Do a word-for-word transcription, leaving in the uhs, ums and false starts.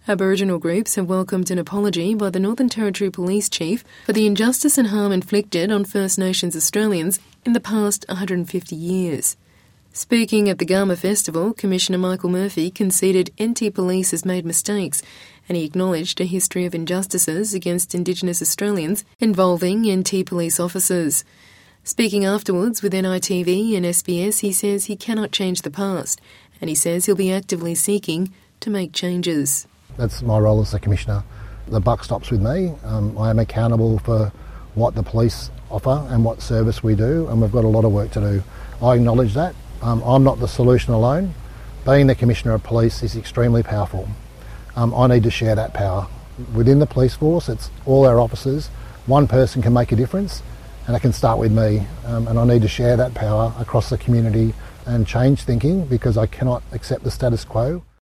Aboriginal groups have welcomed an apology by the Northern Territory Police Chief for the injustice and harm inflicted on First Nations Australians in the past one hundred fifty years. Speaking at the Garma Festival, Commissioner Michael Murphy conceded N T Police has made mistakes, and he acknowledged a history of injustices against Indigenous Australians involving N T Police officers. Speaking afterwards with N I T V and S B S, he says he cannot change the past, and he says he'll be actively seeking to make changes. That's my role as the Commissioner. The buck stops with me. Um, I am accountable for what the police offer and what service we do, and we've got a lot of work to do. I acknowledge that. Um, I'm not the solution alone. Being the Commissioner of Police is extremely powerful. Um, I need to share that power. Within the police force, it's all our officers. One person can make a difference, and it can start with me. Um, and I need to share that power across the community and change thinking, because I cannot accept the status quo.